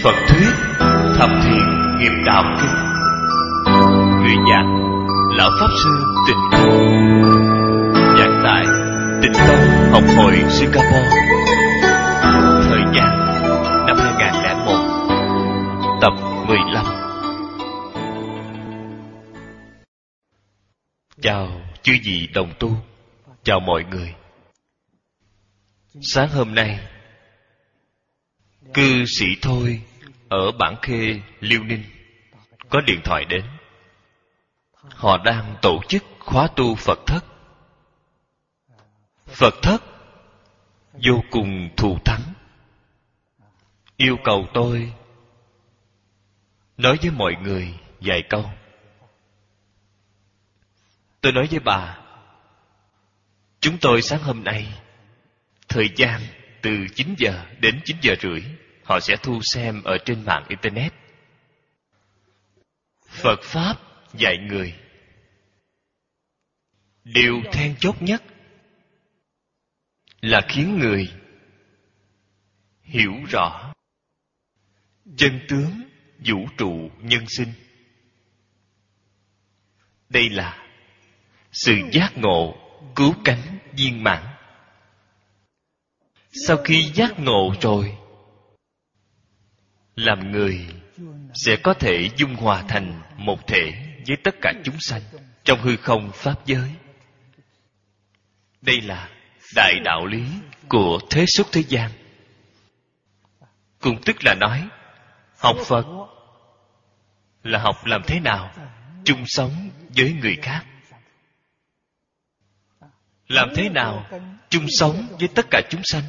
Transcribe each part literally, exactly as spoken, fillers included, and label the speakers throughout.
Speaker 1: Phật thuyết Thập Thiện Nghiệp Đạo Kinh. Người giảng Lão Pháp Sư Tịnh Không. Giảng tại Tịnh Tông Học hội Singapore. Thời gian năm hai nghìn không trăm lẻ một. Tập mười lăm. Chào chư vị đồng tu. Chào mọi người. Sáng hôm nay, cư sĩ Thôi ở Bản Khê, Liêu Ninh có điện thoại đến. Họ đang tổ chức khóa tu Phật thất. Phật thất vô cùng thù thắng, yêu cầu tôi nói với mọi người vài câu. Tôi nói với bà, chúng tôi sáng hôm nay thời gian từ chín giờ đến chín giờ rưỡi, họ sẽ thu xem ở trên mạng Internet. Phật Pháp dạy người, điều then chốt nhất là khiến người hiểu rõ chân tướng vũ trụ nhân sinh. Đây là sự giác ngộ cứu cánh viên mãn. Sau khi giác ngộ rồi, làm người sẽ có thể dung hòa thành một thể với tất cả chúng sanh trong hư không pháp giới. Đây là đại đạo lý của thế xuất thế gian. Cũng tức là nói, học Phật là học làm thế nào chung sống với người khác, làm thế nào chung sống với tất cả chúng sanh,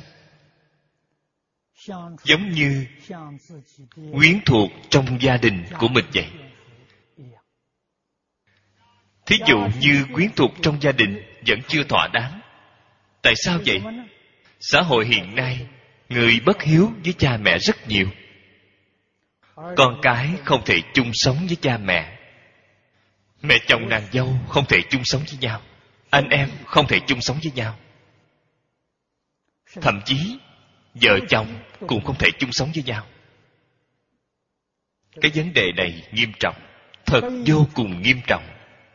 Speaker 1: giống như quyến thuộc trong gia đình của mình vậy. Thí dụ như quyến thuộc trong gia đình vẫn chưa thỏa đáng. Tại sao vậy? Xã hội hiện nay, người bất hiếu với cha mẹ rất nhiều. Con cái không thể chung sống với cha mẹ. Mẹ chồng nàng dâu không thể chung sống với nhau. Anh em không thể chung sống với nhau. Thậm chí vợ chồng cũng không thể chung sống với nhau. Cái vấn đề này nghiêm trọng, thật vô cùng nghiêm trọng.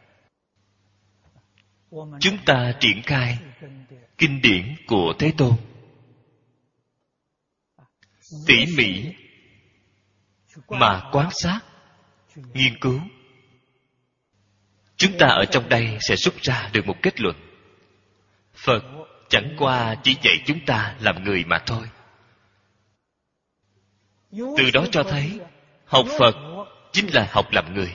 Speaker 1: Chúng ta triển khai kinh điển của Thế Tôn, tỉ mỉ mà quan sát, nghiên cứu, chúng ta ở trong đây sẽ xuất ra được một kết luận. Phật chẳng qua chỉ dạy chúng ta làm người mà thôi. Từ đó cho thấy học Phật chính là học làm người.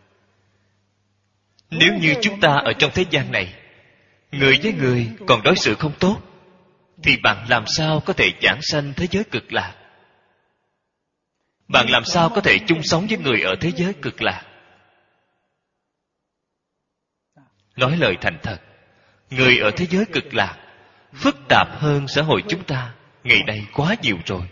Speaker 1: Nếu như chúng ta ở trong thế gian này, người với người còn đối xử không tốt, thì bạn làm sao có thể giảng sanh thế giới cực lạc? Bạn làm sao có thể chung sống với người ở thế giới cực lạc? Nói lời thành thật, người ở thế giới cực lạc phức tạp hơn xã hội chúng ta ngày nay quá nhiều rồi.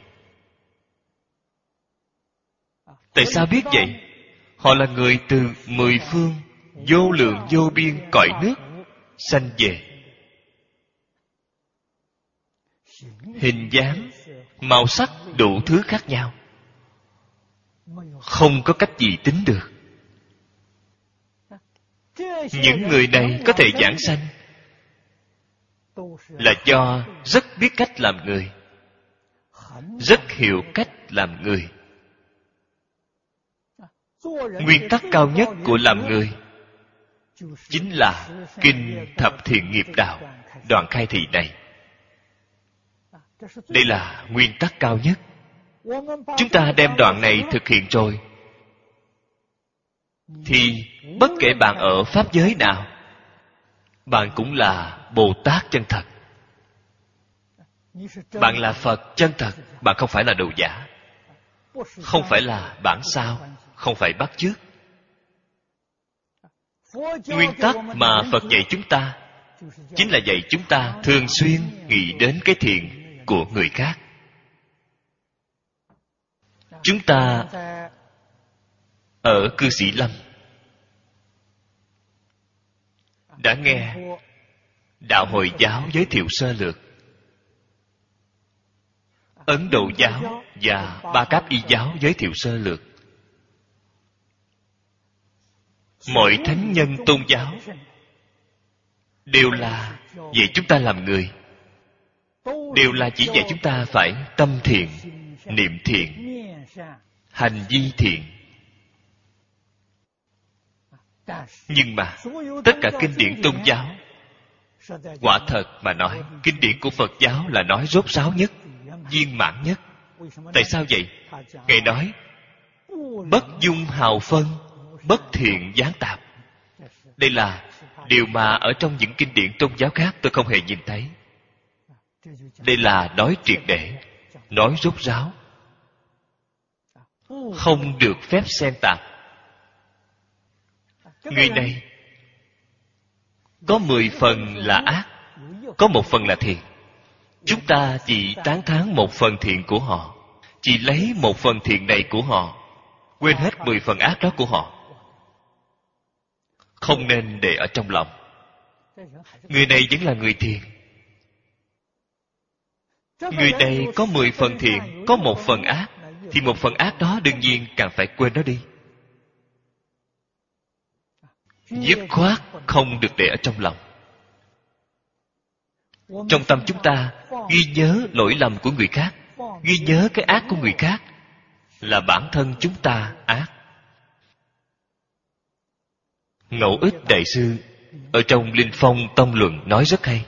Speaker 1: Tại sao biết vậy? Họ là người từ mười phương vô lượng vô biên cõi nước sanh về. Hình dáng, màu sắc đủ thứ khác nhau, không có cách gì tính được. Những người này có thể giảng sanh là do rất biết cách làm người, rất hiểu cách làm người. Nguyên tắc cao nhất của làm người chính là Kinh Thập Thiện Nghiệp Đạo đoạn khai thị này. Đây là nguyên tắc cao nhất. Chúng ta đem đoạn này thực hiện rồi, thì bất kể bạn ở pháp giới nào, bạn cũng là Bồ Tát chân thật. Bạn là Phật chân thật. Bạn không phải là đồ giả, không phải là bản sao, không phải bắt chước. Nguyên tắc mà Phật dạy chúng ta chính là dạy chúng ta thường xuyên nghĩ đến cái thiện của người khác. Chúng ta ở cư sĩ Lâm đã nghe Đạo Hồi giáo giới thiệu sơ lược. Ấn Độ giáo và Ba Cáp Y giáo giới thiệu sơ lược. Mọi thánh nhân tôn giáo đều là dạy chúng ta làm người, đều là chỉ dạy chúng ta phải tâm thiện, niệm thiện, hành vi thiện. Nhưng mà tất cả kinh điển tôn giáo, quả thật mà nói, kinh điển của Phật giáo là nói rốt ráo nhất, viên mãn nhất. Tại sao vậy? Ngài nói bất dung hào phân, bất thiện gián tạp. Đây là điều mà ở trong những kinh điển tôn giáo khác tôi không hề nhìn thấy. Đây là nói triệt để, nói rốt ráo, không được phép xen tạp. Người này có mười phần là ác, có một phần là thiện. Chúng ta chỉ tán thán một phần thiện của họ, chỉ lấy một phần thiện này của họ, quên hết mười phần ác đó của họ. Không nên để ở trong lòng. Người này vẫn là người thiện. Người này có mười phần thiện, có một phần ác, thì một phần ác đó đương nhiên càng phải quên nó đi. Dứt khoát không được để ở trong lòng. Trong tâm chúng ta ghi nhớ lỗi lầm của người khác, ghi nhớ cái ác của người khác, là bản thân chúng ta ác. Ngẫu Ích Đại sư ở trong Linh Phong Tông Luận nói rất hay.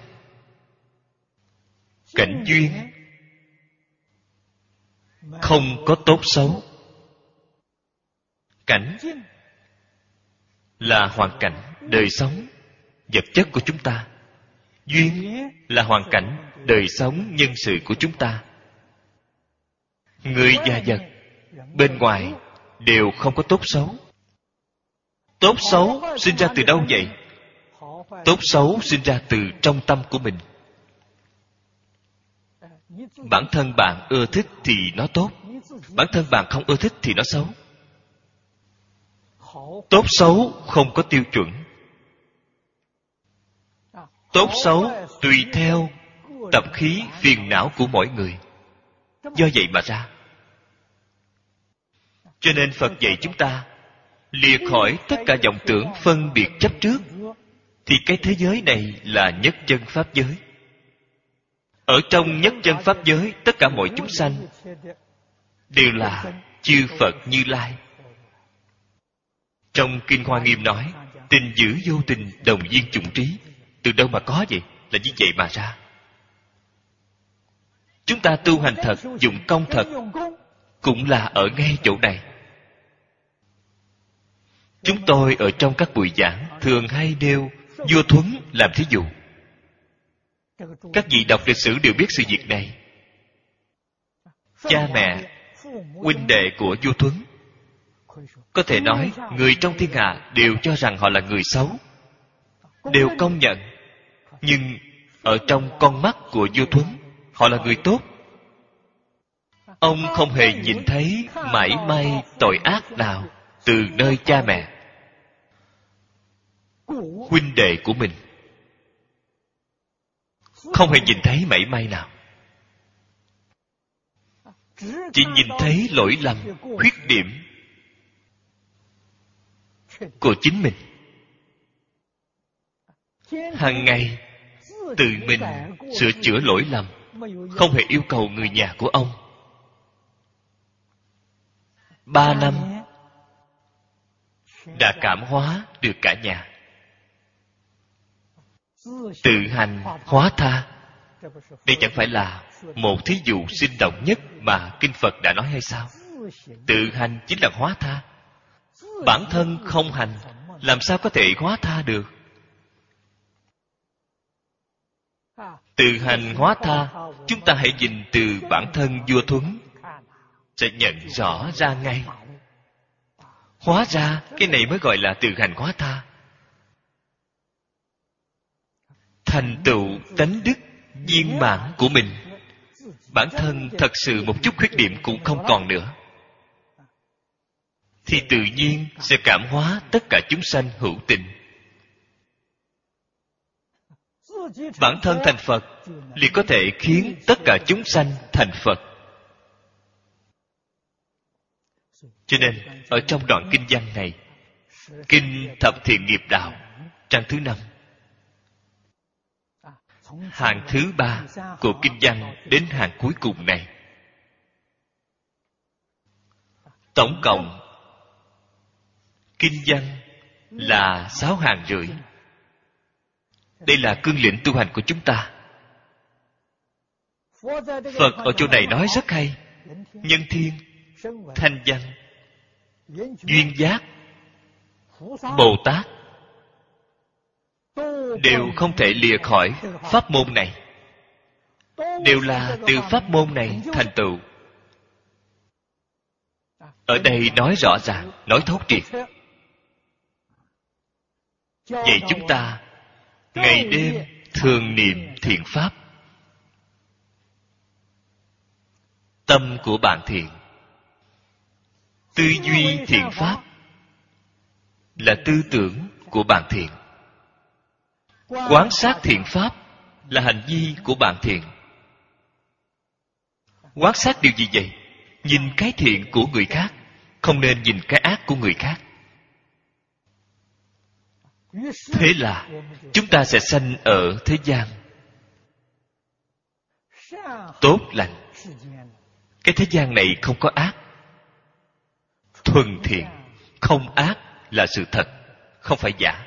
Speaker 1: Cảnh duyên không có tốt xấu. Cảnh là hoàn cảnh đời sống vật chất của chúng ta, duyên là hoàn cảnh đời sống nhân sự của chúng ta. Người và vật bên ngoài đều không có tốt xấu. Tốt xấu sinh ra từ đâu vậy? Tốt xấu sinh ra từ trong tâm của mình. Bản thân bạn ưa thích thì nó tốt, bản thân bạn không ưa thích thì nó xấu. Tốt xấu không có tiêu chuẩn. Tốt xấu tùy theo tập khí phiền não của mỗi người, do vậy mà ra. Cho nên Phật dạy chúng ta lìa khỏi tất cả vọng tưởng phân biệt chấp trước, thì cái thế giới này là nhất chân pháp giới. Ở trong nhất chân pháp giới, tất cả mọi chúng sanh đều là chư Phật Như Lai. Trong Kinh Hoa Nghiêm nói, tình giữ vô tình, đồng viên chủng trí. Từ đâu mà có vậy? Là như vậy mà ra. Chúng ta tu hành thật, dụng công thật, cũng là ở ngay chỗ này. Chúng tôi ở trong các buổi giảng thường hay nêu vua Thuấn làm thí dụ. Các vị đọc lịch sử đều biết sự việc này. Cha mẹ, huynh đệ của vua Thuấn, có thể nói người trong thiên hạ đều cho rằng họ là người xấu, đều công nhận. Nhưng ở trong con mắt của vua Thuấn, họ là người tốt. Ông không hề nhìn thấy mảy may tội ác nào từ nơi cha mẹ, huynh đệ của mình. Không hề nhìn thấy mảy may nào. Chỉ nhìn thấy lỗi lầm, khuyết điểm của chính mình. Hàng ngày tự mình sửa chữa lỗi lầm, không hề yêu cầu người nhà của ông. Ba năm đã cảm hóa được cả nhà. Tự hành hóa tha. Đây chẳng phải là một thí dụ sinh động nhất mà Kinh Phật đã nói hay sao? Tự hành chính là hóa tha. Bản thân không hành, làm sao có thể hóa tha được? Tự hành hóa tha, chúng ta hãy nhìn từ bản thân vua Thuấn, sẽ nhận rõ ra ngay. Hóa ra cái này mới gọi là tự hành hóa tha. Thành tựu tánh đức viên mãn của mình, bản thân thật sự một chút khuyết điểm cũng không còn nữa, thì tự nhiên sẽ cảm hóa tất cả chúng sanh hữu tình. Bản thân thành Phật liền có thể khiến tất cả chúng sanh thành Phật. Cho nên ở trong đoạn kinh văn này, kinh Thập Thiện Nghiệp Đạo, trang thứ năm, hàng thứ ba của kinh văn đến hàng cuối cùng này, tổng cộng kinh văn là sáu hàng rưỡi. Đây là cương lĩnh tu hành của chúng ta. Phật ở chỗ này nói rất hay. Nhân thiên, thanh văn, duyên giác, Bồ Tát đều không thể lìa khỏi pháp môn này, đều là từ pháp môn này thành tựu. Ở đây nói rõ ràng, nói thấu triệt. Vậy chúng ta ngày đêm thường niệm thiện pháp. Tâm của bạn thiện, tư duy thiện pháp là tư tưởng của bạn thiện. Quán sát thiện pháp là hành vi của bạn thiện. Quán sát điều gì vậy? Nhìn cái thiện của người khác, không nên nhìn cái ác của người khác. Thế là chúng ta sẽ sanh ở thế gian tốt lành. Cái thế gian này không có ác, thuần thiện, không ác là sự thật, không phải giả.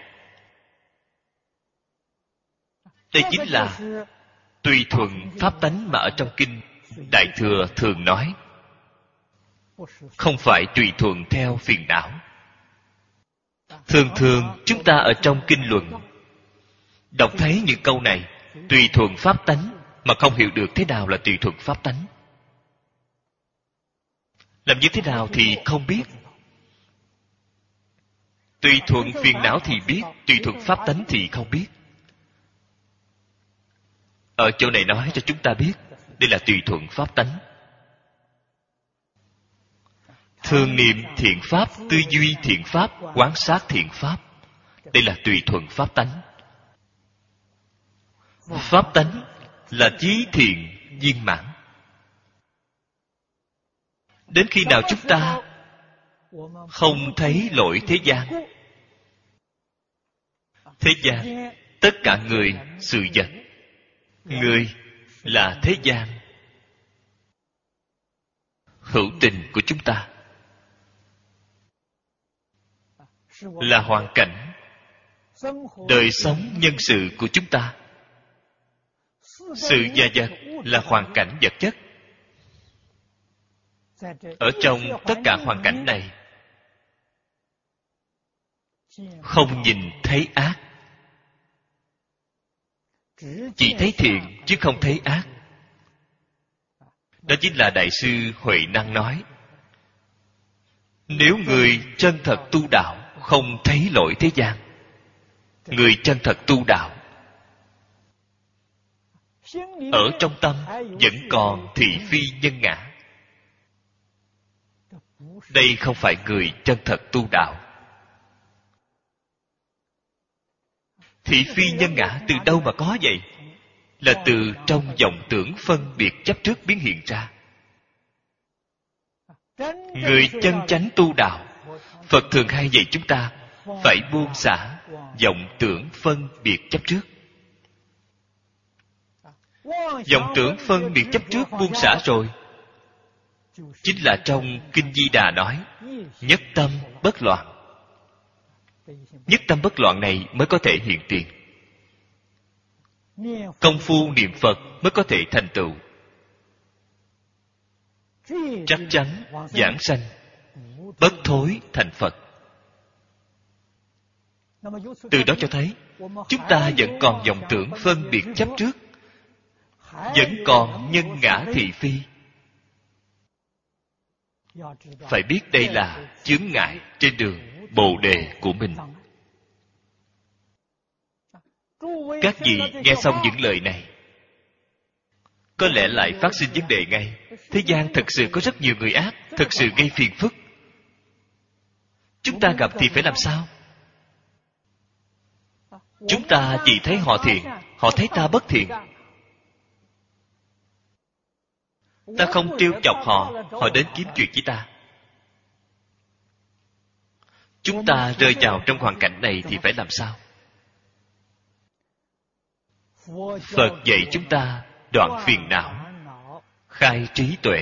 Speaker 1: Đây chính là tùy thuận pháp tánh mà ở trong kinh Đại Thừa thường nói, không phải tùy thuận theo phiền não. Thường thường chúng ta ở trong kinh luận đọc thấy những câu này, tùy thuận pháp tánh, mà không hiểu được thế nào là tùy thuận pháp tánh. Làm như thế nào thì không biết. Tùy thuận phiền não thì biết, tùy thuận pháp tánh thì không biết. Ở chỗ này nói cho chúng ta biết, đây là tùy thuận pháp tánh. Thường niệm thiện pháp, tư duy thiện pháp, quán sát thiện pháp, đây là tùy thuận pháp tánh. Pháp tánh là chí thiện viên mãn. Đến khi nào chúng ta không thấy lỗi thế gian, thế gian tất cả người, sự vật, người là thế gian, hữu tình của chúng ta, là hoàn cảnh đời sống nhân sự của chúng ta. Sự và vật là hoàn cảnh vật chất. Ở trong tất cả hoàn cảnh này, không nhìn thấy ác, chỉ thấy thiện chứ không thấy ác. Đó chính là Đại sư Huệ Năng nói, nếu người chân thật tu đạo không thấy lỗi thế gian, người chân thật tu đạo ở trong tâm vẫn còn thị phi nhân ngã. Đây không phải người chân thật tu đạo. Thị phi nhân ngã từ đâu mà có vậy? Là từ trong vọng tưởng phân biệt chấp trước biến hiện ra. Người chân chánh tu đạo, Phật thường hay dạy chúng ta phải buông xả vọng tưởng phân biệt chấp trước. Vọng tưởng phân biệt chấp trước buông xả rồi, chính là trong Kinh Di Đà nói nhất tâm bất loạn. Nhất tâm bất loạn này mới có thể hiện tiền. Công phu niệm Phật mới có thể thành tựu. Chắc chắn giảng sanh, bất thối thành Phật. Từ đó cho thấy chúng ta vẫn còn vọng tưởng phân biệt chấp trước, vẫn còn nhân ngã thị phi. Phải biết đây là chướng ngại trên đường Bồ Đề của mình. Các vị nghe xong những lời này, có lẽ lại phát sinh vấn đề ngay. Thế gian thực sự có rất nhiều người ác, thực sự gây phiền phức. Chúng ta gặp thì phải làm sao? Chúng ta chỉ thấy họ thiện, họ thấy ta bất thiện. Ta không trêu chọc họ, họ đến kiếm chuyện với ta. Chúng ta rơi vào trong hoàn cảnh này thì phải làm sao? Phật dạy chúng ta đoạn phiền não, khai trí tuệ.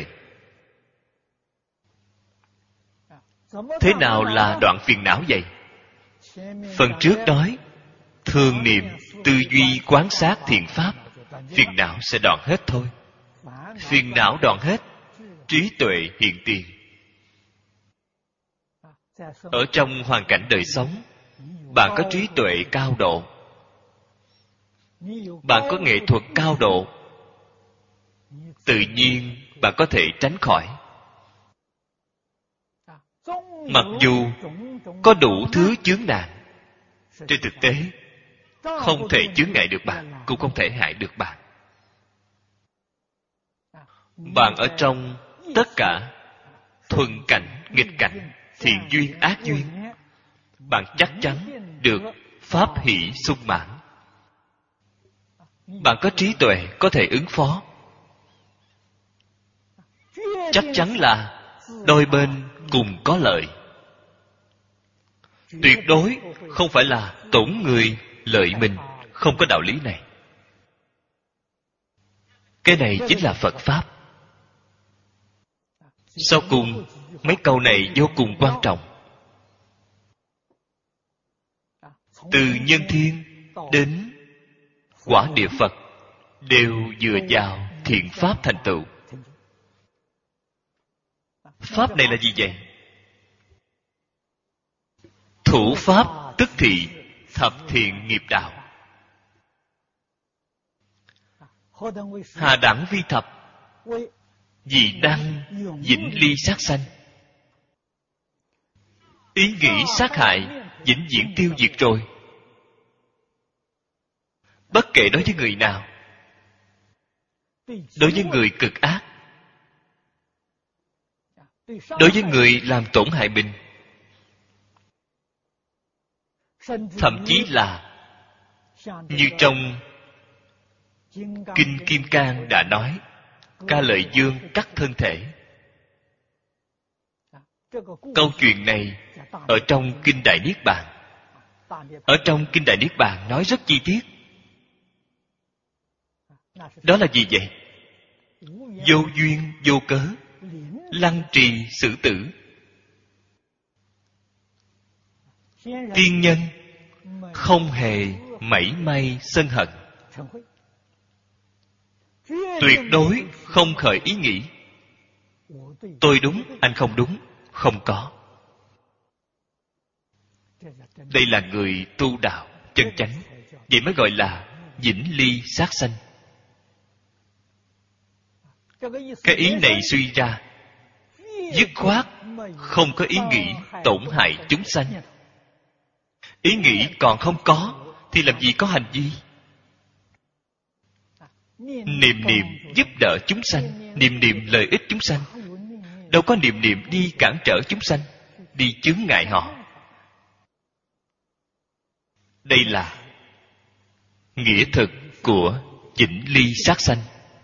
Speaker 1: Thế nào là đoạn phiền não vậy? Phần trước nói thường niệm, tư duy, quán sát thiện pháp, phiền não sẽ đoạn hết thôi. Phiền não đoạn hết, trí tuệ hiện tiền. Ở trong hoàn cảnh đời sống, bạn có trí tuệ cao độ, bạn có nghệ thuật cao độ, tự nhiên bạn có thể tránh khỏi. Mặc dù có đủ thứ chướng nạn, trên thực tế không thể chướng ngại được bạn, cũng không thể hại được bạn. Bạn ở trong tất cả thuận cảnh, nghịch cảnh, thiện duyên, ác duyên, bạn chắc chắn được pháp hỷ sung mãn. Bạn có trí tuệ có thể ứng phó. Chắc chắn là đôi bên cùng có lợi. Tuyệt đối không phải là tổn người lợi mình, không có đạo lý này. Cái này chính là Phật Pháp. Sau cùng, mấy câu này vô cùng quan trọng. Từ nhân thiên đến quả địa Phật đều dựa vào thiện pháp thành tựu. Pháp này là gì vậy? Thủ pháp tức thị thập thiện nghiệp đạo. Hà đẳng vi thập, vì đăng vĩnh ly sát sanh. Ý nghĩ sát hại vĩnh viễn tiêu diệt rồi. Bất kể đối với người nào, đối với người cực ác, đối với người làm tổn hại mình, thậm chí là như trong Kinh Kim Cang đã nói, Ca Lợi Dương cắt thân thể. Câu chuyện này ở trong Kinh Đại Niết Bàn, ở trong Kinh Đại Niết Bàn nói rất chi tiết. Đó là gì vậy? Vô duyên vô cớ lăng trì xử tử. Tiên nhân không hề mảy may sân hận, tuyệt đối không khởi ý nghĩ tôi đúng, anh không đúng. Không có. Đây là người tu đạo chân chánh. Vậy mới gọi là vĩnh ly sát sanh. Cái ý này suy ra, dứt khoát không có ý nghĩ tổn hại chúng sanh. Ý nghĩ còn không có thì làm gì có hành vi? Niệm niệm giúp đỡ chúng sanh, niệm niệm lợi ích chúng sanh, đâu có niệm niệm đi cản trở chúng sanh, đi chướng ngại họ. Đây là nghĩa thực của vĩnh ly sát sanh.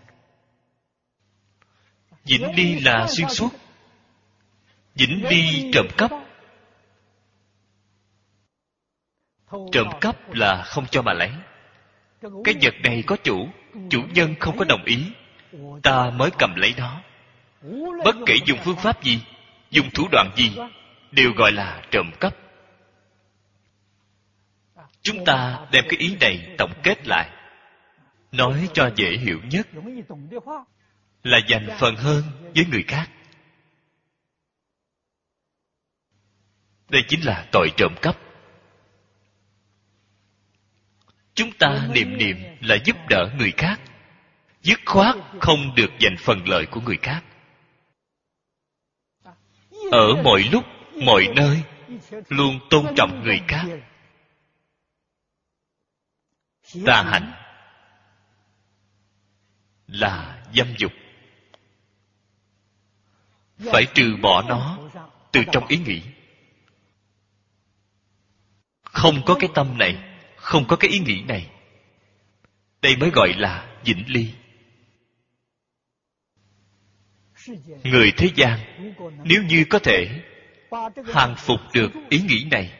Speaker 1: Vĩnh ly là xuyên suốt, vĩnh ly trộm cắp. Trộm cắp là không cho mà lấy. Cái vật này có chủ, chủ nhân không có đồng ý, ta mới cầm lấy nó. Bất kể dùng phương pháp gì, dùng thủ đoạn gì, đều gọi là trộm cắp. Chúng ta đem cái ý này tổng kết lại, nói cho dễ hiểu nhất là dành phần hơn với người khác. Đây chính là tội trộm cắp. Chúng ta niệm niệm là giúp đỡ người khác, dứt khoát không được giành phần lợi của người khác. Ở mọi lúc, mọi nơi luôn tôn trọng người khác. Tà hạnh là dâm dục, phải trừ bỏ nó từ trong ý nghĩ. Không có cái tâm này, không có cái ý nghĩ này, đây mới gọi là vĩnh ly. Người thế gian nếu như có thể hàng phục được ý nghĩ này,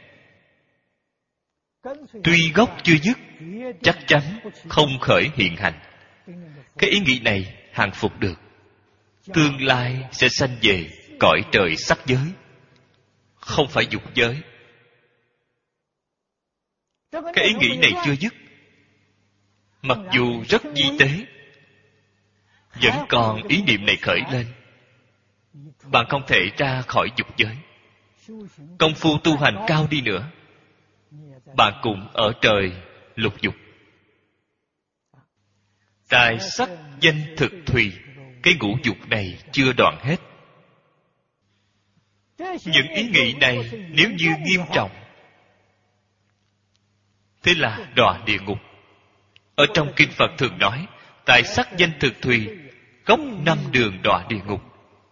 Speaker 1: tuy gốc chưa dứt, chắc chắn không khởi hiện hành. Cái ý nghĩ này hàng phục được, tương lai sẽ sanh về cõi trời sắc giới, không phải dục giới. Cái ý nghĩ này chưa dứt, mặc dù rất vi tế, vẫn còn ý niệm này khởi lên, bạn không thể ra khỏi dục giới. Công phu tu hành cao đi nữa, bạn cũng ở trời lục dục. Tài sắc danh thực thùy, cái ngũ dục này chưa đoạn hết. Những ý nghĩ này nếu như nghiêm trọng, thế là đọa địa ngục. Ở trong kinh Phật thường nói, tài sắc danh thực thùy, gốc năm đường đọa địa ngục.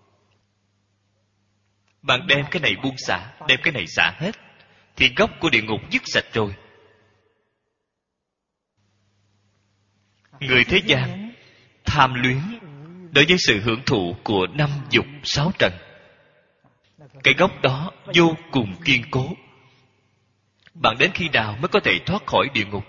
Speaker 1: Bạn đem cái này buông xả, đem cái này xả hết, thì gốc của địa ngục dứt sạch rồi. Người thế gian tham luyến đối với sự hưởng thụ của năm dục sáu trần, cái gốc đó vô cùng kiên cố. Bạn đến khi nào mới có thể thoát khỏi địa ngục?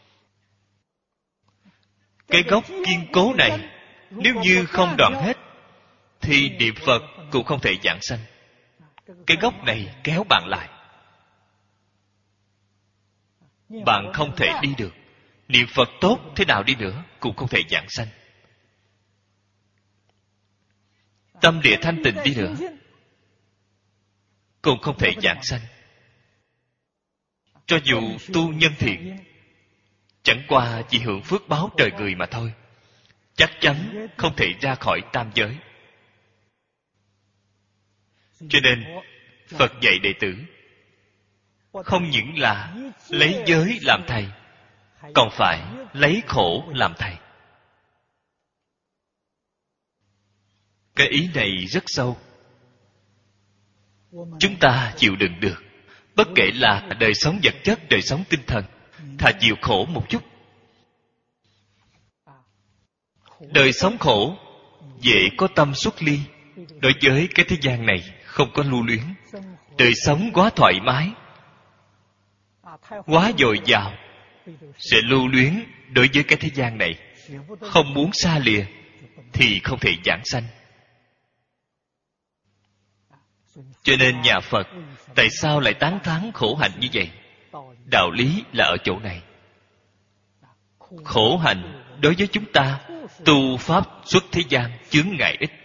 Speaker 1: Cái gốc kiên cố này nếu như không đoạn hết, thì niệm Phật cũng không thể giảng sanh. Cái gốc này kéo bạn lại, bạn không thể đi được. Niệm Phật tốt thế nào đi nữa cũng không thể giảng sanh. Tâm địa thanh tịnh đi nữa cũng không thể giảng sanh. Cho dù tu nhân thiện, chẳng qua chỉ hưởng phước báo trời người mà thôi, chắc chắn không thể ra khỏi tam giới. Cho nên Phật dạy đệ tử không những là lấy giới làm thầy, còn phải lấy khổ làm thầy. Cái ý này rất sâu, chúng ta chịu đựng được. Bất kể là đời sống vật chất, đời sống tinh thần, thà chịu khổ một chút. Đời sống khổ dễ có tâm xuất ly. Đối với cái thế gian này không có lưu luyến. Đời sống quá thoải mái, quá dồi dào, sẽ lưu luyến đối với cái thế gian này, không muốn xa lìa, thì không thể giảng sanh. Cho nên nhà Phật tại sao lại tán thán khổ hạnh như vậy? Đạo lý là ở chỗ này. Khổ hạnh đối với chúng ta tu pháp xuất thế gian chướng ngại ít.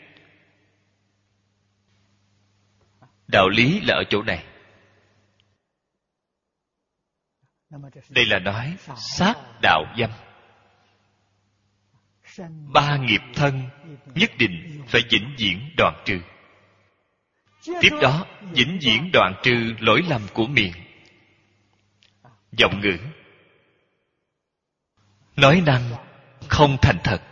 Speaker 1: Đạo lý là ở chỗ này. Đây là nói sát đạo dâm. Ba nghiệp thân nhất định phải vĩnh viễn đoạn trừ. Tiếp đó vĩnh viễn đoạn trừ lỗi lầm của miệng, giọng ngữ, nói năng không thành thật,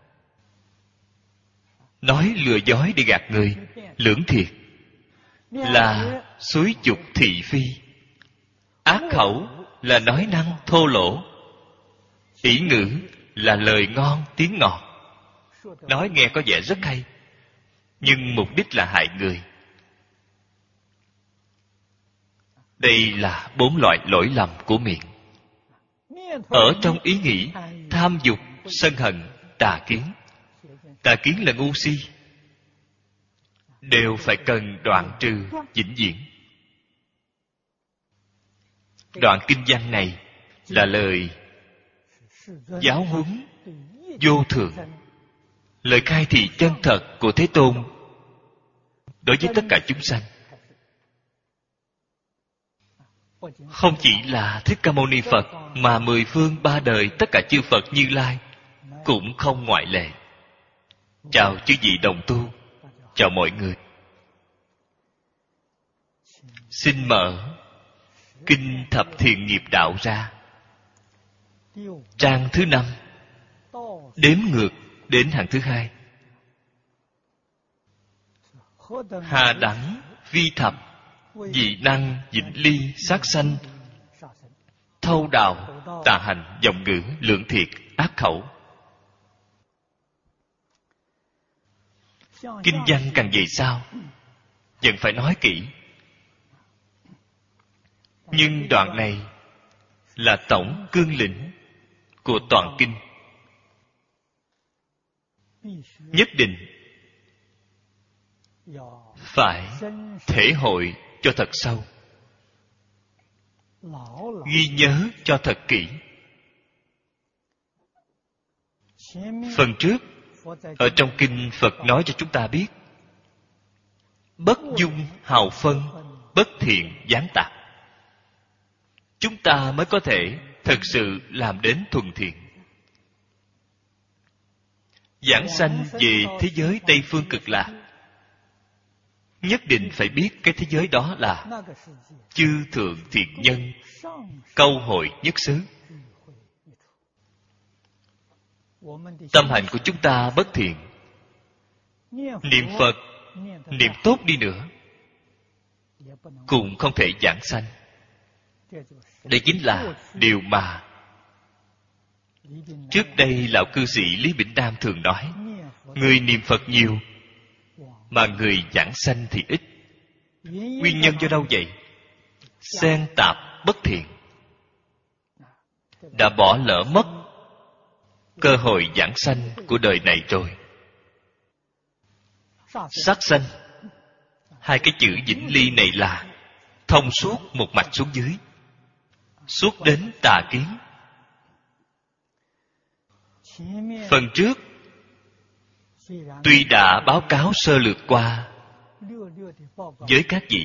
Speaker 1: nói lừa dối để gạt người, lưỡng thiệt, là xúi dục thị phi. Ác khẩu là nói năng thô lỗ, ỷ ngữ là lời ngon tiếng ngọt, nói nghe có vẻ rất hay, nhưng mục đích là hại người. Đây là bốn loại lỗi lầm của miệng. Ở trong ý nghĩ, tham dục, sân hận, tà kiến. Tà kiến là ngu si, đều phải cần đoạn trừ vĩnh viễn. Đoạn kinh văn này là lời giáo huấn vô thượng, lời khai thị chân thật của Thế Tôn đối với tất cả chúng sanh. Không chỉ là Thích Ca Mâu Ni Phật, mà mười phương ba đời tất cả chư Phật Như Lai cũng không ngoại lệ. Chào chư vị đồng tu, chào mọi người. Xin mở Kinh Thập Thiện Nghiệp Đạo ra, trang thứ năm, đếm ngược đến hàng thứ hai. Hà đẳng vi thập, dị năng vĩnh ly sát sanh, thâu đạo tà hành vọng ngữ lưỡng thiệt ác khẩu. Kinh văn càng về sau vẫn phải nói kỹ, Nhưng đoạn này là tổng cương lĩnh của toàn kinh. Nhất định phải thể hội cho thật sâu, ghi nhớ cho thật kỹ. Phần trước ở trong kinh Phật nói cho chúng ta biết, bất dung hào phân, bất thiện gián tạp. Chúng ta mới có thể thực sự làm đến thuần thiện. Giảng sanh về thế giới Tây Phương Cực Lạc, nhất định phải biết cái thế giới đó là chư thượng thiện nhân câu hội nhất xứ. Tâm hành của chúng ta bất thiện, niệm Phật niệm tốt đi nữa cũng không thể giảng sanh. Đây chính là điều mà trước đây lão cư sĩ Lý Bỉnh Nam thường nói: người niệm Phật nhiều mà người giảng sanh thì ít. Nguyên nhân do đâu vậy? Xen tạp bất thiện, đã bỏ lỡ mất cơ hội giảng sanh của đời này rồi. Sát sanh, hai cái chữ vĩnh ly này là thông suốt một mạch xuống dưới, suốt đến tà kiến. Phần trước tuy đã báo cáo sơ lược qua với các vị,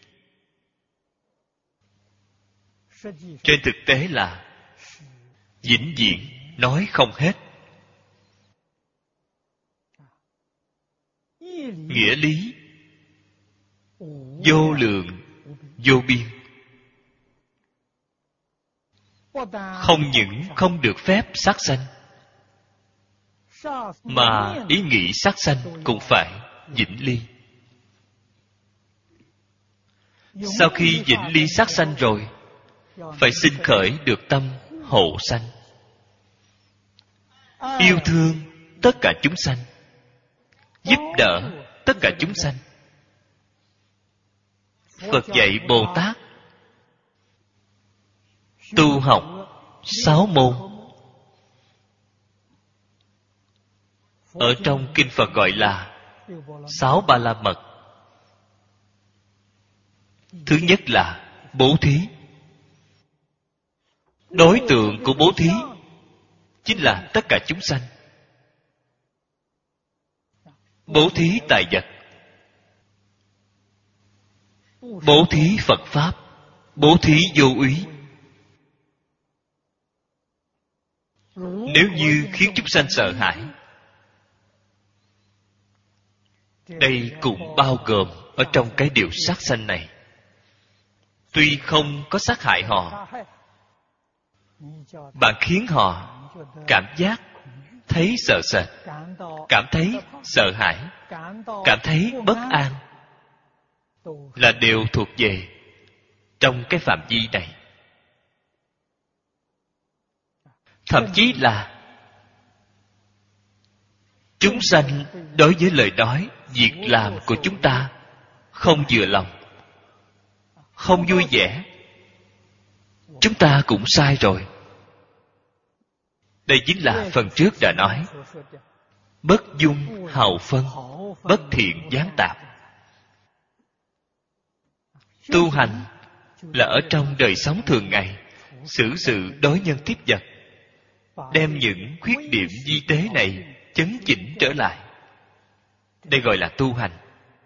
Speaker 1: trên thực tế là vĩnh viễn nói không hết. Nghĩa lý vô lượng vô biên, không những không được phép sát sanh, mà ý nghĩ sát sanh cũng phải vĩnh ly. Sau khi vĩnh ly sát sanh rồi, phải sinh khởi được tâm hộ sanh, yêu thương tất cả chúng sanh, giúp đỡ tất cả chúng sanh. Phật dạy Bồ Tát tu học sáu môn. Ở trong kinh Phật gọi là sáu ba la mật. Thứ nhất là bố thí. Đối tượng của bố thí chính là tất cả chúng sanh. Bố thí tài vật, bố thí Phật Pháp, bố thí vô úy. Nếu như khiến chúng sanh sợ hãi, đây cũng bao gồm ở trong cái điều sát sanh này. Tuy không có sát hại họ, bạn khiến họ cảm giác thấy sợ sệt, cảm thấy sợ hãi, cảm thấy bất an, là đều thuộc về trong cái phạm vi này. Thậm chí là chúng sanh đối với lời nói, việc làm của chúng ta không vừa lòng, không vui vẻ, chúng ta cũng sai rồi. Đây chính là phần trước đã nói, bất dung hào phân, bất thiện gián tạp. Tu hành là ở trong đời sống thường ngày, xử sự đối nhân tiếp vật, đem những khuyết điểm vi tế này chấn chỉnh trở lại. Đây gọi là tu hành.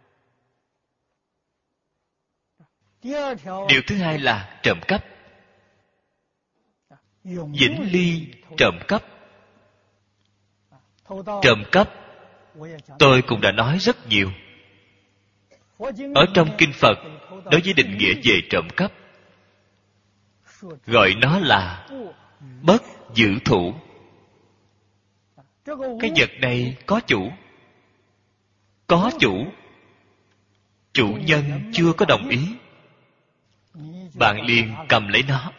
Speaker 1: Điều thứ hai là trộm cắp. Vĩnh ly trộm cắp. Trộm cắp tôi cũng đã nói rất nhiều. Ở trong kinh Phật, đối với định nghĩa về trộm cắp, gọi nó là bất giữ thủ. Cái vật này có chủ, có chủ, chủ nhân chưa có đồng ý, bạn liền cầm lấy nó,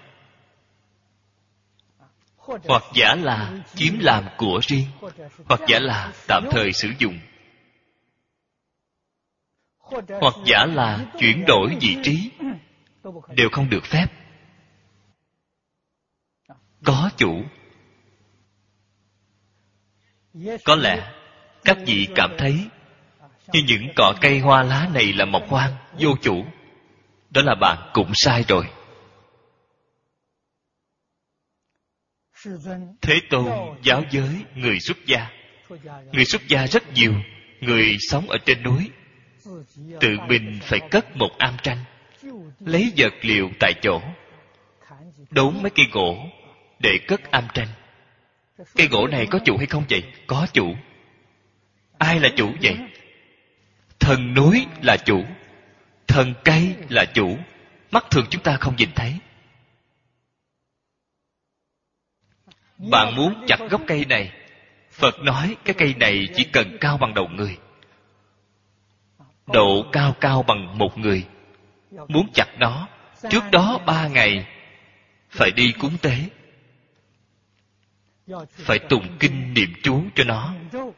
Speaker 1: hoặc giả là chiếm làm của riêng, hoặc giả là tạm thời sử dụng, hoặc giả là chuyển đổi vị trí, đều không được phép. Có chủ. Có lẽ các vị cảm thấy như những cỏ cây hoa lá này là mọc hoang, vô chủ. Đó là bạn cũng sai rồi. Thế Tôn giáo giới người xuất gia. Người xuất gia rất nhiều. Người sống ở trên núi, tự mình phải cất một am tranh, lấy vật liệu tại chỗ, đốn mấy cây gỗ để cất am tranh. Cây gỗ này có chủ hay không vậy? Có chủ. Ai là chủ vậy? Thần núi là chủ, thần cây là chủ. Mắt thường chúng ta không nhìn thấy. Bạn muốn chặt gốc cây này, Phật nói cái cây này chỉ cần cao bằng đầu người, độ cao cao bằng một người. Muốn chặt nó, trước đó ba ngày phải đi cúng tế, phải tụng kinh niệm chú cho nó.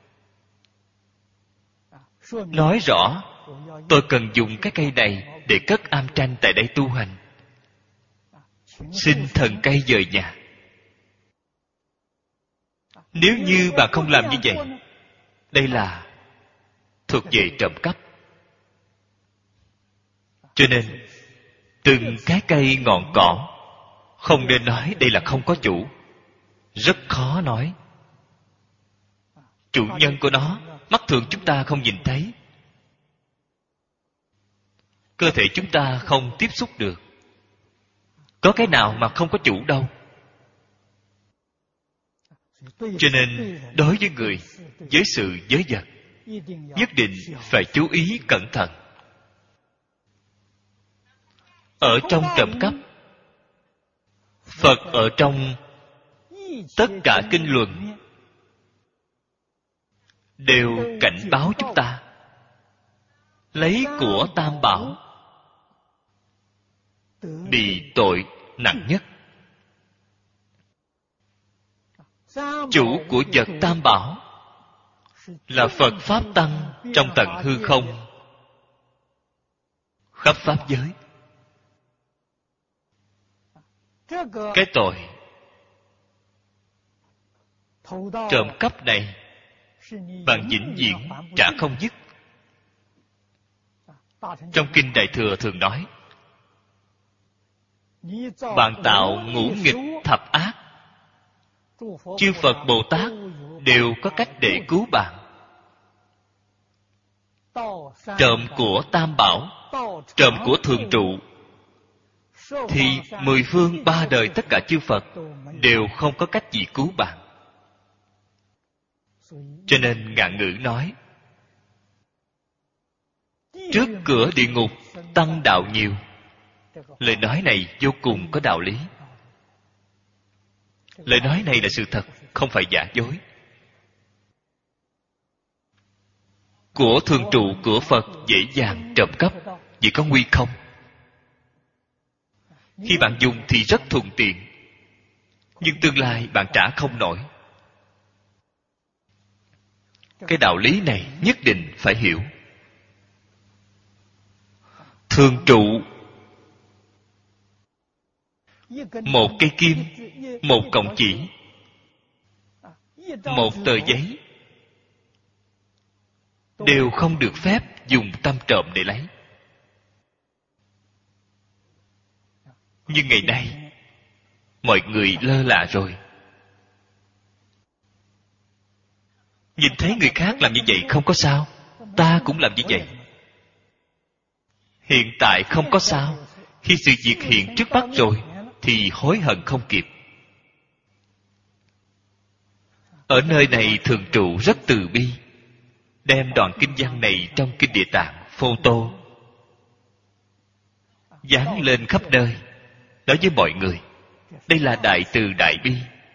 Speaker 1: Nói rõ tôi cần dùng cái cây này để cất am tranh tại đây tu hành. Xin thần cây dời nhà. Nếu như bạn không làm như vậy, đây là thuộc về trộm cắp. Cho nên từng cái cây ngọn cỏ không nên nói đây là không có chủ. Rất khó nói. Chủ nhân của nó mắt thường chúng ta không nhìn thấy, cơ thể chúng ta không tiếp xúc được. Có cái nào mà không có chủ đâu. Cho nên đối với người, với sự giới vật, nhất định phải chú ý cẩn thận. Ở trong trộm cắp, Phật ở trong tất cả kinh luận đều cảnh báo chúng ta lấy của tam bảo bị tội nặng nhất. Chủ của vật tam bảo là Phật Pháp Tăng trong tận hư không, khắp Pháp giới. Cái tội trộm cắp này bạn vĩnh viễn trả không dứt. Trong Kinh Đại Thừa thường nói, bạn tạo ngũ nghịch thập ác, chư Phật Bồ Tát đều có cách để cứu bạn. Trộm của tam bảo, trộm của thường trụ, thì mười phương ba đời tất cả chư Phật đều không có cách gì cứu bạn. Cho nên ngạn ngữ nói, trước cửa địa ngục tăng đạo nhiều. Lời nói này vô cùng có đạo lý. Lời nói này là sự thật, không phải giả dối. Của thường trụ của Phật dễ dàng trộm cắp, vì có nguy không. Khi bạn dùng thì rất thuận tiện, nhưng tương lai bạn trả không nổi. Cái đạo lý này nhất định phải hiểu. Thường trụ, một cây kim, một cọng chỉ, một tờ giấy, đều không được phép dùng tâm trộm để lấy. Nhưng ngày nay mọi người lơ là rồi. Nhìn thấy người khác làm như vậy không có sao, ta cũng làm như vậy. Hiện tại không có sao, khi sự việc hiện trước mắt rồi thì hối hận không kịp. Ở nơi này thường trụ rất từ bi, đem đoạn kinh văn này trong Kinh Địa Tạng photo dán lên khắp nơi, nói với mọi người đây là đại từ đại bi.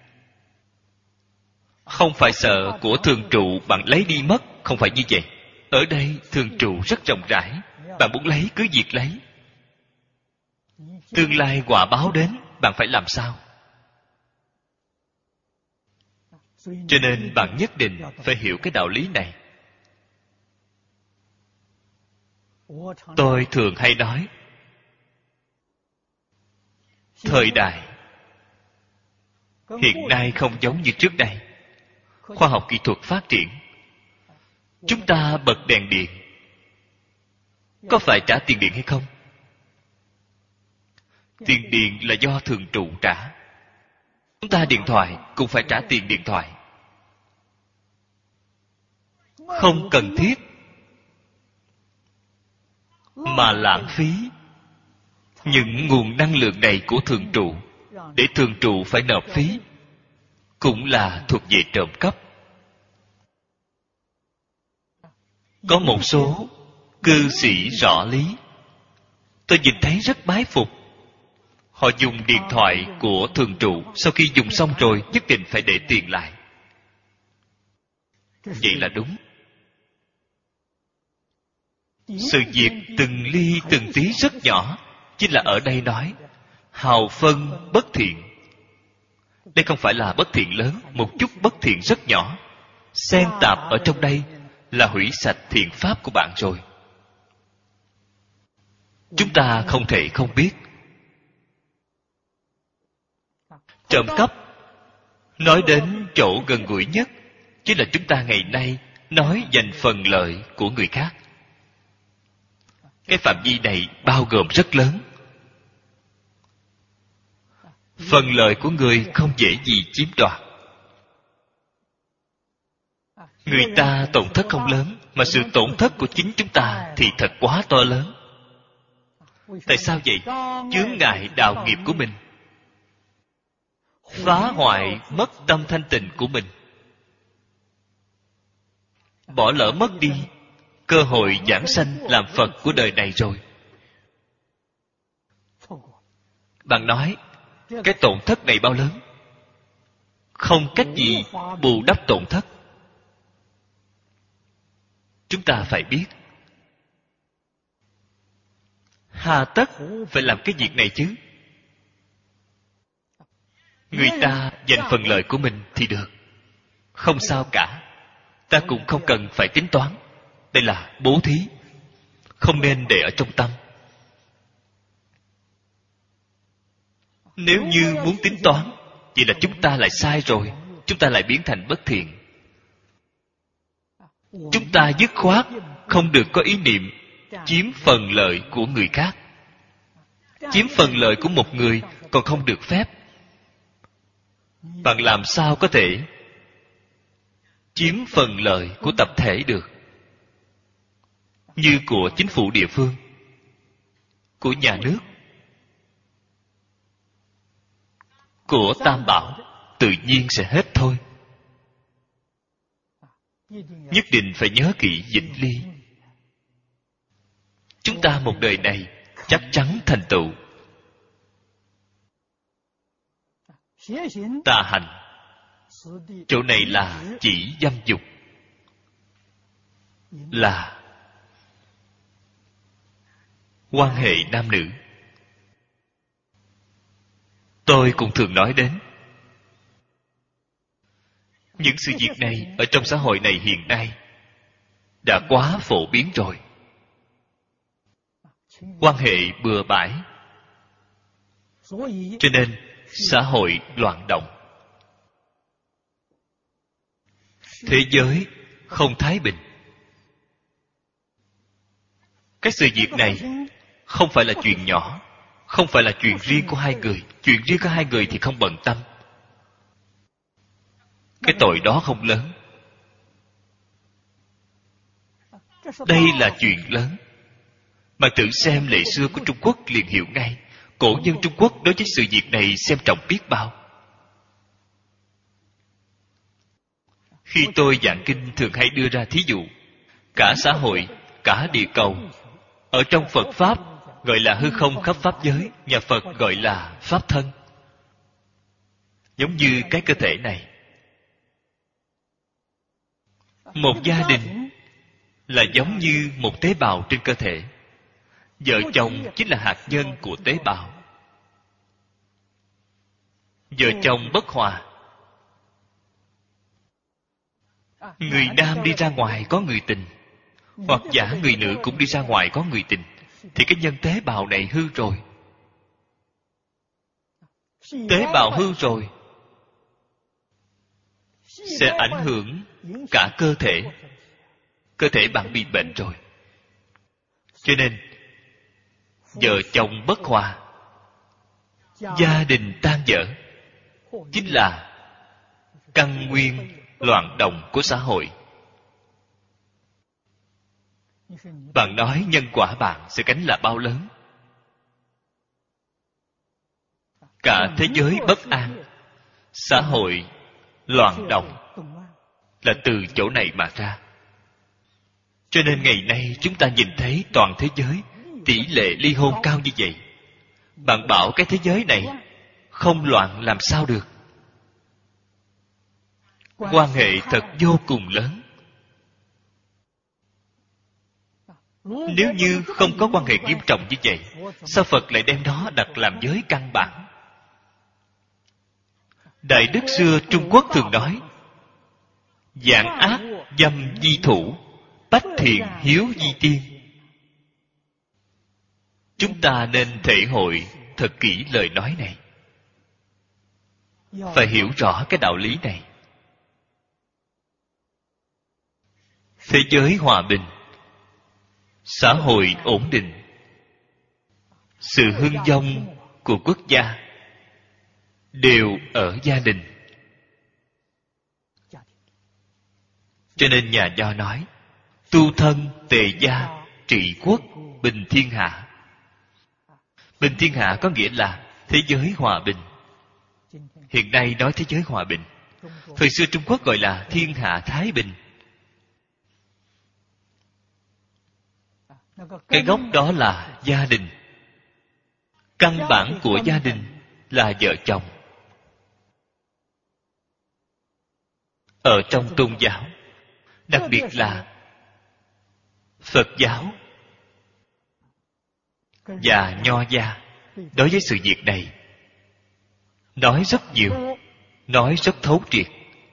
Speaker 1: Không phải sợ của thường trụ bạn lấy đi mất, không phải như vậy. Ở đây thường trụ rất rộng rãi, bạn muốn lấy cứ việc lấy. Tương lai quả báo đến, bạn phải làm sao? Cho nên bạn nhất định phải hiểu cái đạo lý này. Tôi thường hay nói, Thời đại hiện nay không giống như trước đây. Khoa học kỹ thuật phát triển. Chúng ta bật đèn điện, có phải trả tiền điện hay không? Tiền điện là do thường trụ trả. Chúng ta điện thoại cũng phải trả tiền điện thoại. Không cần thiết mà lãng phí những nguồn năng lượng này của thường trụ, để thường trụ phải nộp phí, cũng là thuộc về trộm cắp. Có một số cư sĩ rõ lý, tôi nhìn thấy rất bái phục. Họ dùng điện thoại của thường trụ, sau khi dùng xong rồi nhất định phải để tiền lại. Vậy là đúng. Sự việc từng ly từng tí rất nhỏ, chính là ở đây nói hào phân bất thiện. Đây không phải là bất thiện lớn, một chút bất thiện rất nhỏ xen tạp ở trong đây là hủy sạch thiện pháp của bạn rồi. Chúng ta không thể không biết. Trộm cắp nói đến chỗ gần gũi nhất chính là chúng ta ngày nay nói giành phần lợi của người khác. Cái phạm vi này bao gồm rất lớn. Phần lợi của người không dễ gì chiếm đoạt. Người ta tổn thất không lớn, mà sự tổn thất của chính chúng ta thì thật quá to lớn. Tại sao vậy? Chướng ngại đạo nghiệp của mình, phá hoại mất tâm thanh tịnh của mình, bỏ lỡ mất đi cơ hội giảng sanh làm Phật của đời này rồi. Bạn nói cái tổn thất này bao lớn, không cách gì bù đắp tổn thất. Chúng ta phải biết, hà tất phải làm cái việc này chứ. Người ta giành phần lợi của mình thì được, không sao cả. Ta cũng không cần phải tính toán. Đây là bố thí, không nên để ở trong tâm. Nếu như muốn tính toán, vậy là chúng ta lại sai rồi. Chúng ta lại biến thành bất thiện. Chúng ta dứt khoát không được có ý niệm chiếm phần lợi của người khác. Chiếm phần lợi của một người còn không được phép. Bạn làm sao có thể chiếm phần lợi của tập thể được? Như của chính phủ địa phương, của nhà nước, của Tam Bảo, tự nhiên sẽ hết thôi. Nhất định phải nhớ kỹ vĩnh ly. Chúng ta một đời này chắc chắn thành tựu. Tà hành, chỗ này là chỉ dâm dục, là quan hệ nam nữ. Tôi cũng thường nói đến những sự việc này ở trong xã hội này hiện nay đã quá phổ biến rồi. Quan hệ bừa bãi, cho nên xã hội loạn động, thế giới không thái bình. Cái sự việc này không phải là chuyện nhỏ, không phải là chuyện riêng của hai người. Chuyện riêng của hai người thì không bận tâm, cái tội đó không lớn. Đây là chuyện lớn. Mà tự xem lệ xưa của Trung Quốc liền hiểu ngay. Cổ nhân Trung Quốc đối với sự việc này xem trọng biết bao. Khi tôi giảng kinh thường hay đưa ra thí dụ, cả xã hội, cả địa cầu, ở trong Phật Pháp gọi là hư không khắp Pháp giới, nhà Phật gọi là Pháp thân. Giống như cái cơ thể này. Một gia đình là giống như một tế bào trên cơ thể. Vợ chồng chính là hạt nhân của tế bào. Vợ chồng bất hòa, người nam đi ra ngoài có người tình, hoặc giả người nữ cũng đi ra ngoài có người tình, thì cái nhân tế bào này hư rồi. tế bào hư rồi sẽ ảnh hưởng cả cơ thể. Cơ thể bạn bị bệnh rồi. Cho nên vợ chồng bất hòa, gia đình tan vỡ, chính là căn nguyên loạn động của xã hội. Bạn nói nhân quả bạn sẽ gánh là bao lớn? Cả thế giới bất an, xã hội loạn động là từ chỗ này mà ra. Cho nên ngày nay chúng ta nhìn thấy toàn thế giới tỷ lệ ly hôn cao như vậy. Bạn bảo cái thế giới này không loạn làm sao được? Quan hệ thật vô cùng lớn. Nếu như không có quan hệ nghiêm trọng như vậy, sao Phật lại đem nó đặt làm giới căn bản? Đại đức xưa Trung Quốc thường nói: vạn ác dâm di thủ, bách thiện hiếu di tiên. Chúng ta nên thể hội thật kỹ lời nói này, phải hiểu rõ cái đạo lý này. Thế giới hòa bình, xã hội ổn định, sự hưng vong của quốc gia đều ở gia đình. Cho nên nhà Nho nói: tu thân tề gia, trị quốc bình thiên hạ. Bình thiên hạ có nghĩa là thế giới hòa bình. Hiện nay nói thế giới hòa bình, thời xưa Trung Quốc gọi là thiên hạ thái bình. Cái gốc đó là gia đình. Căn bản của gia đình là vợ chồng. Ở trong tôn giáo, đặc biệt là Phật giáo và Nho gia, đối với sự việc này nói rất nhiều, nói rất thấu triệt.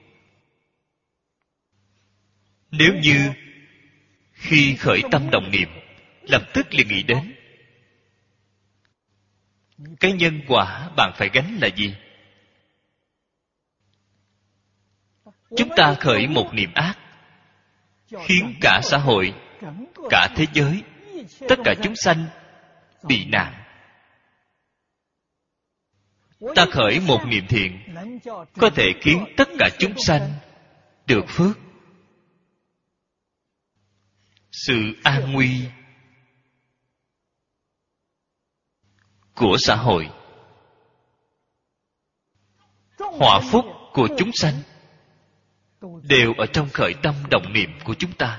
Speaker 1: Nếu như khi khởi tâm động niệm lập tức liền nghĩ đến cái nhân quả bạn phải gánh là gì? Chúng ta khởi một niệm ác, khiến cả xã hội, cả thế giới, tất cả chúng sanh bị nạn. Ta khởi một niệm thiện, có thể khiến tất cả chúng sanh được phước. Sự an nguy của xã hội, họa phúc của chúng sanh đều ở trong khởi tâm động niệm của chúng ta.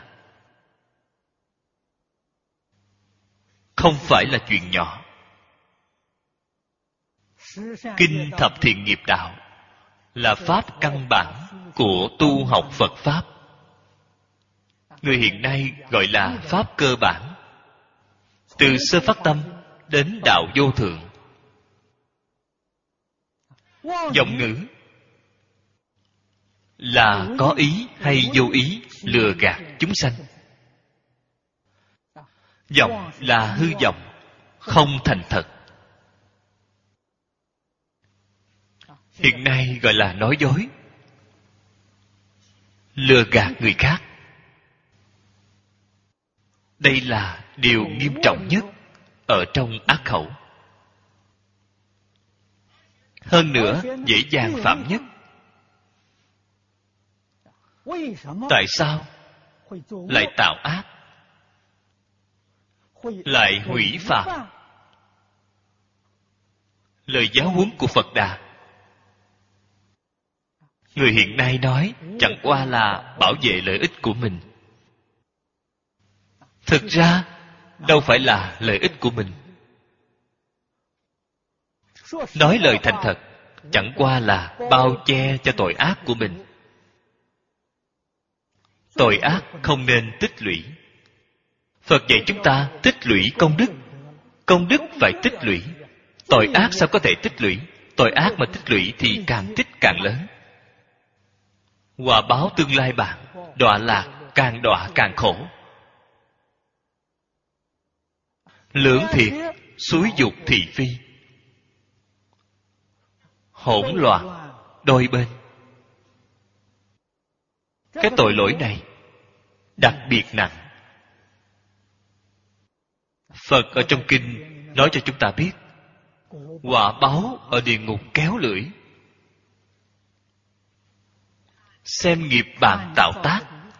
Speaker 1: Không phải là chuyện nhỏ. Kinh Thập Thiện Nghiệp Đạo là pháp căn bản của tu học Phật Pháp. Người hiện nay gọi là pháp cơ bản. Từ sơ phát tâm đến đạo vô thượng. Vọng ngữ là có ý hay vô ý lừa gạt chúng sanh. Vọng là hư vọng, không thành thật. Hiện nay gọi là nói dối, lừa gạt người khác. Đây là điều nghiêm trọng nhất ở trong ác khẩu. Hơn nữa dễ dàng phạm nhất. Tại sao lại tạo ác, lại hủy phạm lời giáo huấn của Phật Đà? Người hiện nay nói chẳng qua là bảo vệ lợi ích của mình. Thực ra đâu phải là lợi ích của mình. Nói lời thành thật chẳng qua là bao che cho tội ác của mình. Tội ác không nên tích lũy. Phật dạy chúng ta tích lũy công đức. Công đức phải tích lũy. Tội ác sao có thể tích lũy? Tội ác mà tích lũy thì càng tích càng lớn. Quả báo tương lai bạn đọa lạc, càng đọa càng khổ. Lưỡng thiệt, xúi dục thị phi. hỗn loạn đôi bên. Cái tội lỗi này đặc biệt nặng. Phật ở trong kinh nói cho chúng ta biết, quả báo ở địa ngục kéo lưỡi. Xem nghiệp bạn tạo tác.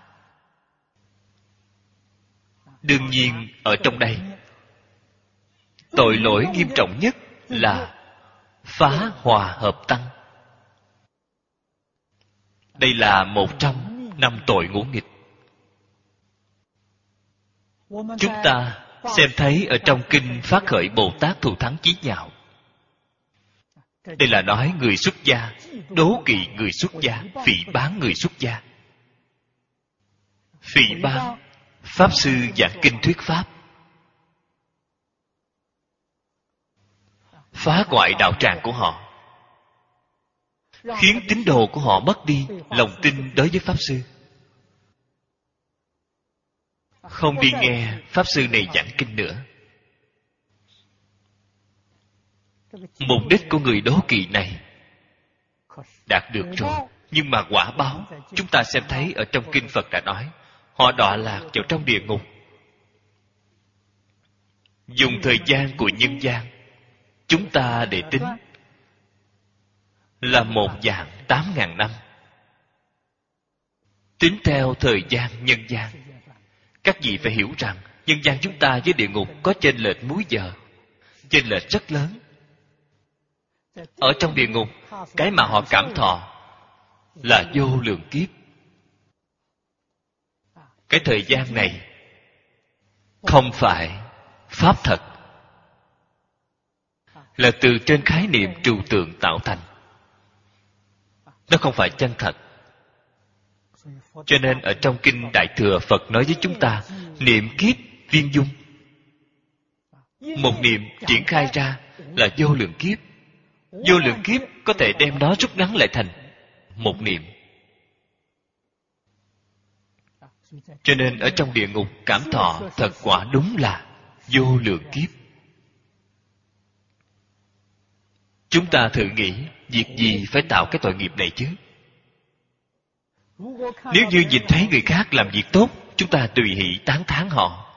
Speaker 1: Đương nhiên ở trong đây, tội lỗi nghiêm trọng nhất là phá hòa hợp tăng. Đây là một trong năm tội ngũ nghịch. Chúng ta xem thấy ở trong kinh Phát Khởi Bồ Tát Thù Thắng Chí Nhạo. Đây là nói người xuất gia đố kỵ người xuất gia, phỉ báng người xuất gia. Phỉ báng Pháp Sư giảng kinh thuyết Pháp, phá hoại đạo tràng của họ, khiến tín đồ của họ mất đi lòng tin đối với Pháp Sư. Không đi nghe Pháp Sư này giảng kinh nữa. Mục đích của người đố kỵ này đạt được rồi, nhưng mà quả báo chúng ta xem thấy ở trong kinh Phật đã nói, họ đọa lạc vào trong địa ngục. Dùng thời gian của nhân gian chúng ta để tính là một vạn tám ngàn năm. Tính theo thời gian nhân gian, các vị phải hiểu rằng nhân gian chúng ta với địa ngục có chênh lệch múi giờ, chênh lệch rất lớn. Ở trong địa ngục, cái mà họ cảm thọ là vô lượng kiếp. Cái thời gian này không phải pháp thật, là từ trên khái niệm trừu tượng tạo thành. Nó không phải chân thật. Cho nên ở trong kinh Đại Thừa, Phật nói với chúng ta niệm kiếp viên dung. Một niệm triển khai ra là vô lượng kiếp. Vô lượng kiếp có thể đem nó rút ngắn lại thành một niệm. Cho nên ở trong địa ngục cảm thọ thật quả đúng là vô lượng kiếp. Chúng ta thử nghĩ, việc gì phải tạo cái tội nghiệp này chứ? Nếu như nhìn thấy người khác làm việc tốt, chúng ta tùy hỷ tán thán họ,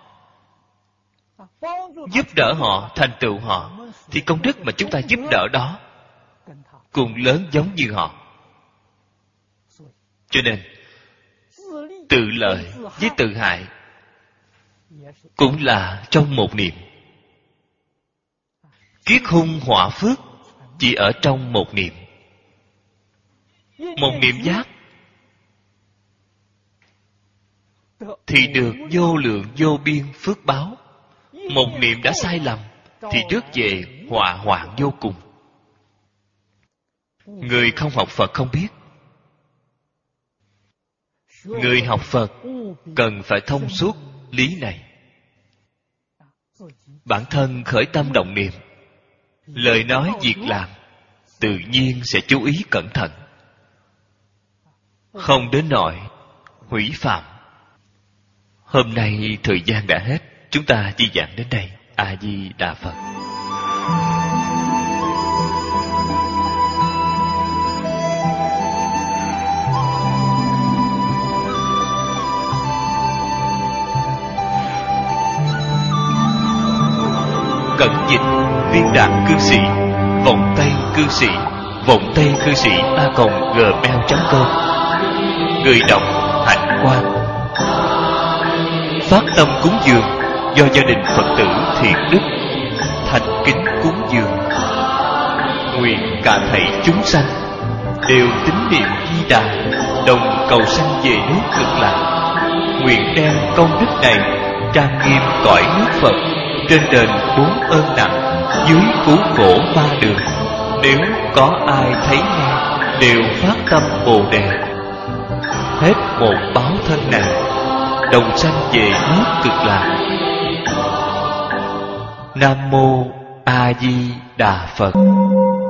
Speaker 1: giúp đỡ họ, thành tựu họ, thì công đức mà chúng ta giúp đỡ đó cũng lớn giống như họ. Cho nên tự lợi với tự hại cũng là trong một niệm. Kiết hung họa phước chỉ ở trong một niệm. Một niệm giác thì được vô lượng vô biên phước báo. Một niệm đã sai lầm thì rước về họa hoạn vô cùng. Người không học Phật không biết. Người học Phật cần phải thông suốt lý này. Bản thân khởi tâm động niệm, lời nói việc làm tự nhiên sẽ chú ý cẩn thận, không đến nỗi hủy phạm. Hôm nay thời gian đã hết, chúng ta chỉ giảng đến đây. A Di Đà Phật. Cẩn dịch Viên Đạn Cư Sĩ, Vọng Tây Cư Sĩ, Vọng Tây Cư Sĩ a còng gmail chấm com. Người đọc Hạnh Quang. Phát tâm cúng dường do gia đình Phật tử Thiện Đức thành kính cúng dường. Nguyện cả thảy chúng sanh đều tín niệm Di Đà, đồng cầu sanh về nước Cực Lạc. Nguyện đem công đức này trang nghiêm cõi nước Phật, trên đền bốn ơn nặng, dưới cứu khổ ba đường. Nếu có ai thấy nghe đều phát tâm Bồ Đề, hết một báo thân này đồng sanh về nước Cực Lạc. Nam mô A Di Đà Phật.